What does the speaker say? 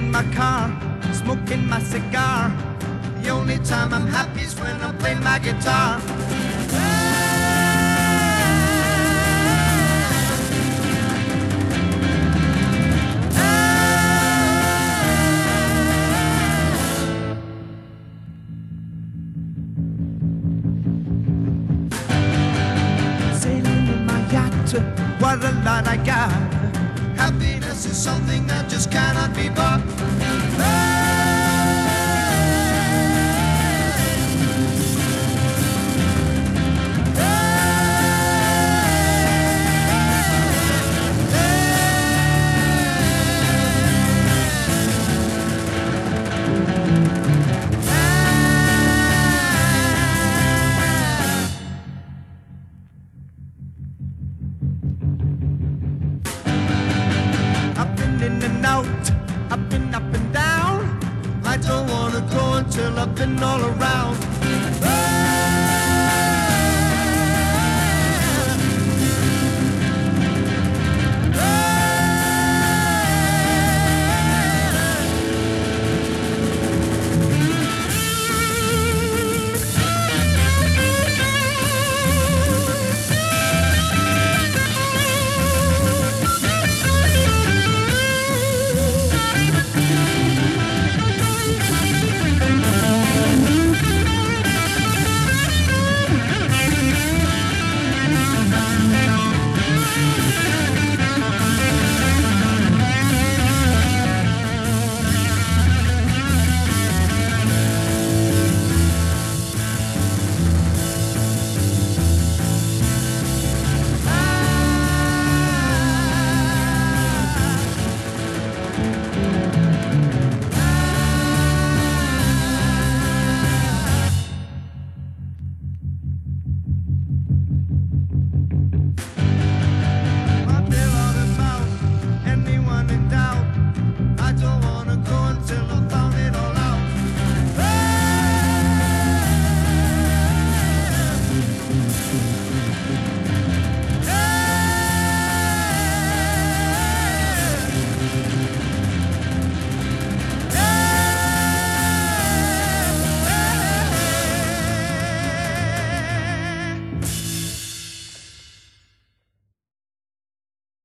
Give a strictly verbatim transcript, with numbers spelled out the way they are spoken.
in my car, smoking my cigar. The only time I'm happy is when I'm playing my guitar. Sailing in my yacht, what a lot I got. Happiness is something that just cannot be bought. Up and in and out, up and up and down. I don't wanna go until I've been all around.